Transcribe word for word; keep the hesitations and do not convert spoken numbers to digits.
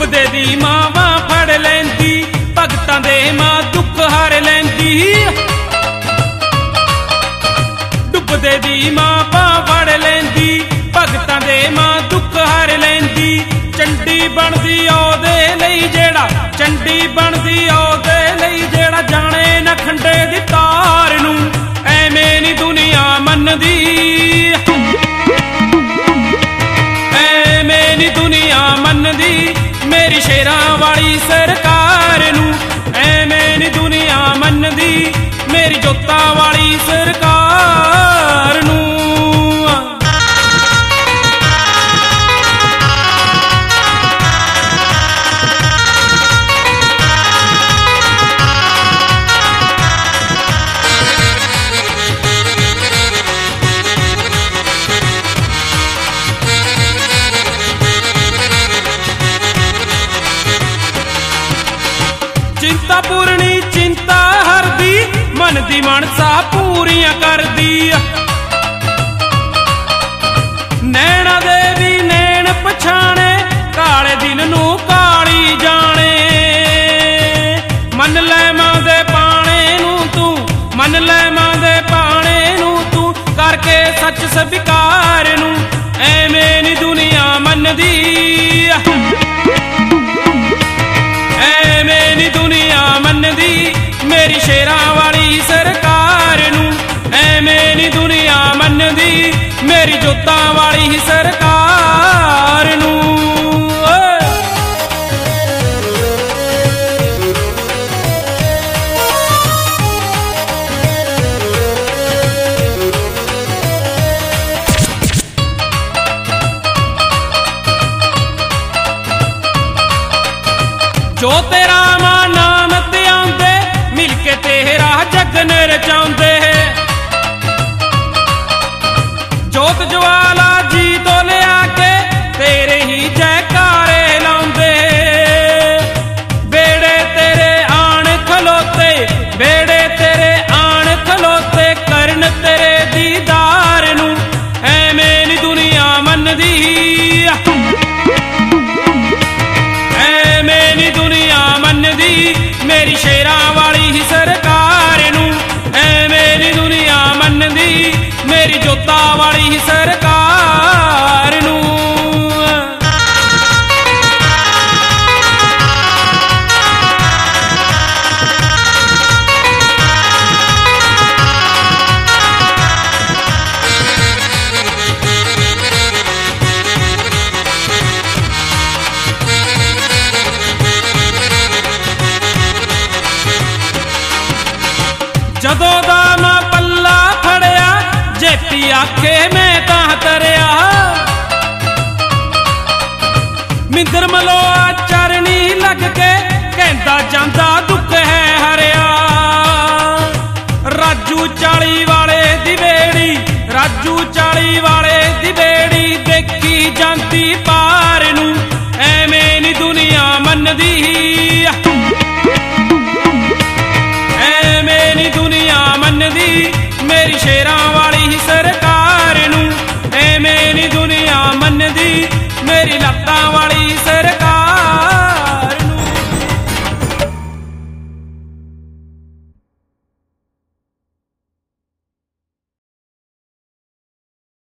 डुबदे दी मावां फड़ लैंदी, भगतां दे मां दुख हर लैंदी। डुबदे दी मावां फड़ लैंदी, भगतां दे मां दुख हर लैंदी। चंडी बनदी ओदे लई जेड़ा, चंडी बनदी ओदे लई जेड़ा जाने न खंडे दी तार नूं। ऐवें नी दुनिया मनदी, ऐवें नी दुनिया मनदी मेरी शेरां वाली सरकार नूं। ऐवें नी दुनिया मनदी मेरी जोतां वाली सरकार नूं। चिंता पूरनी चिंता हरदी, मन दी मनसा पूरियां करदी। नैना दे भी नैन पछाणे, काले दिन नूं काली जाने। मन लै मां दे पाणे नूं तू, मन लै मां दे पाणे नूं तू, करके सच स्वीकार नूं। ऐवें नी दुनिया मनदी, ऐवें नी दुनिया मनदी मेरी शेरां वाली सरकार नूं। ऐवें नी दुनिया मनदी मेरी जोतां वाली सरकार नूं। जो तेरा मां नाम ते आंदे, मिलके तेरा जगन रचांदे। जोत ज्वाला जी तो ले आके तेरे ही जयकारे लांदे। बेड़े तेरे आण खलोते, बेड़े तेरे आण खलोते, करन तेरे दीदार नूं। ऐवें नी दुनिया मनदी, ऐवें नी दुनिया मनदी मेरी शेरां वाली सरकार नूं। ऐवें नी दुनिया मनदी मेरी जोतां वाली सरकार नूं। जदों दा मैं पल्ला फड़िया, जेती आखे मैं तां तरिया। मिंदर मलोआ चरनी लग के कहंदा जांदा दुख है हरिया। राजू चाली वाले दी बेड़ी, राजू चाली वाले दी बेड़ी, देखी जांदी पार नूं। ऐवें नी दुनिया मनदी, ऐवें नी दुनिया मनदी मेरी शेरां